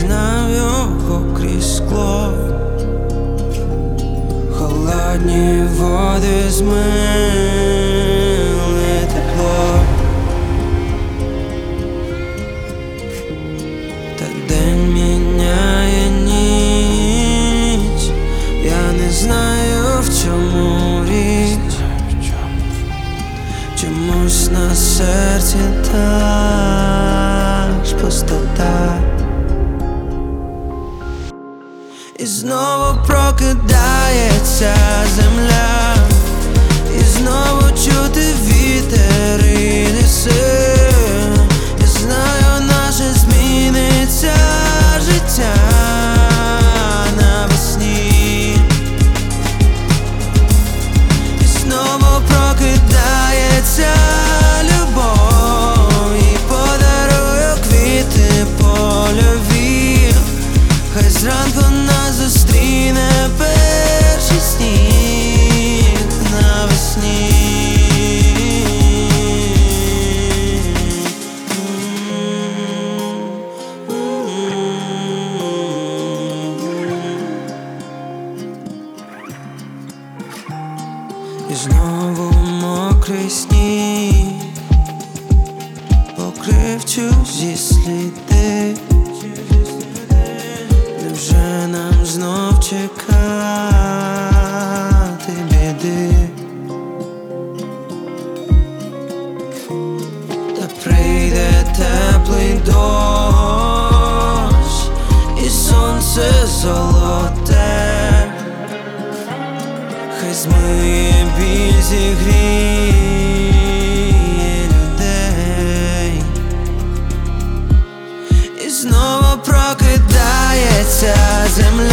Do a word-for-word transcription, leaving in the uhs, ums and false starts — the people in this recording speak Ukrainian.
пірнав його крізь скло, холодні води змили тепло. Та день міняє ніч, я не знаю, в чому річ. Чомусь на серці та ж пустота. І знову прокидається земля, і знову чути вітер і несе. Я знаю, наше зміниться життя навесні. І знову прокидається любов, і подарую квіти польові. Хай зранку нас зустріне перший сніг навесні. І знову мокрий сніг покрив чужі сліди. Невже нам знов чекати біди? Та прийде теплий дощ, і сонце золоте. Хай змиє біль, зігріє людей. І знову прокидається земля,